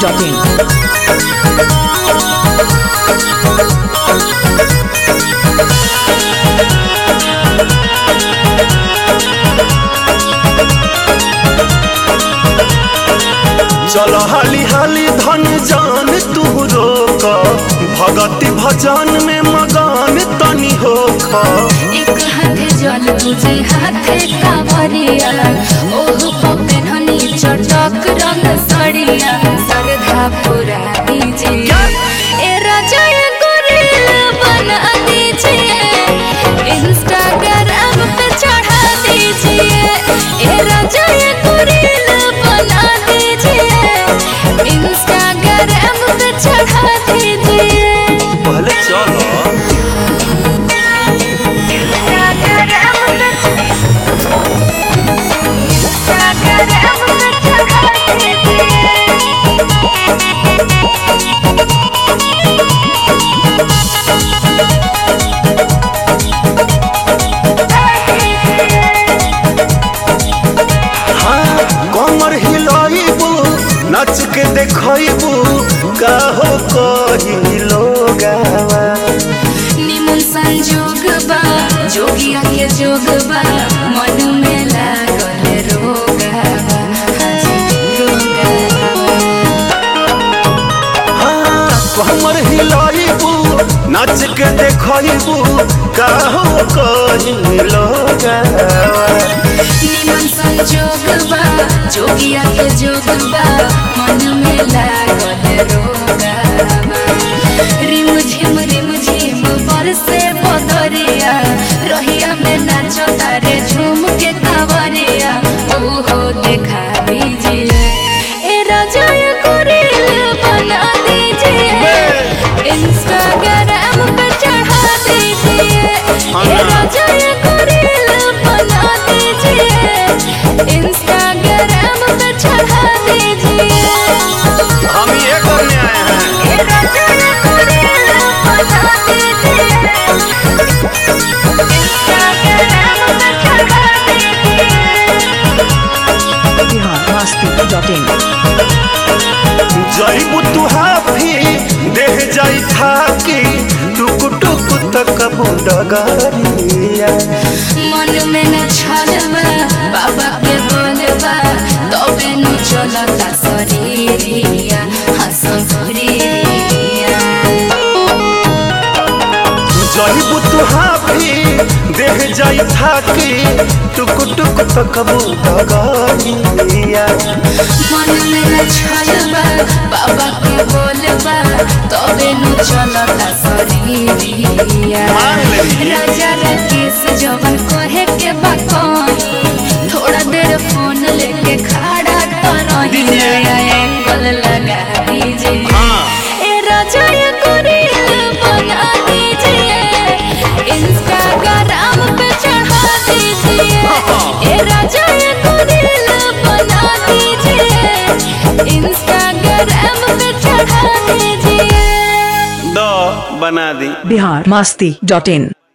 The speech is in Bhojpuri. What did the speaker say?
चलो हाली हाली धन जान तू रोक भगति भजन में मगन तनी होख। एक हाथे जल तुझे हाथे कावरिया ओह पपे धनी चटक रंग सड़िया सरधा पूरा दीजिए ए राजा को रील बना दीजिए इंस्टाग्राम पे चढ़ा दीजिए ए राजा को रील बना दीजिए इंस्टाग्राम पे चढ़ा दीजिए। पहले चलो नाच के देखबू काहो कही लोगावा निमन संजोग बा जोगिया के जोग बा मन में लागल रोगावा हाँ कमर हिलाइबू नाच के देखबू काहो कही लोगावा निमन संजोग बा जोगिया के जोग बा मन में लागल रोगावा रिम झिम बरसे बदरिया रहिया में नाचो तारे झूम के कावरिया ओहो देखा दीजिए ए राजा को रील बना दीजिए इंस्टाग्राम पे चढ़ा दीजिए ए राजा को रील बना दीजिए इंस्टाग्राम पे चढ़ा दीजिए। हम ये करने आए हैं ए राजा को रील बना दीजिए इंस्टाग्राम पे चढ़ा biharmasti.in जईबू तू हाफी देह जाई थाकी टुक टुक तक डगरिया मन में न छलवा बाबा के बोलबा तबे नु चलता शरीरिया हंसो शरीरिया जईबू तू हाफी देह जाई थाकी टुक टुक तक डगरिया मन में न छलवा बाबा के बोलबा तबे नु चलता शरीरिया राजा राकेश जवन कहे के बाकनी थोड़ा देर फोन लेके खड़ा तो रही एंगल लगा दीजिए ए राजा को रील बना दीजिए इंस्टाग्राम पे चढ़ा दीजिए ए राजा को रील बना दीजिए इंस्टाग्राम पे चढ़ा दीजिए दो बना दी biharmasti.in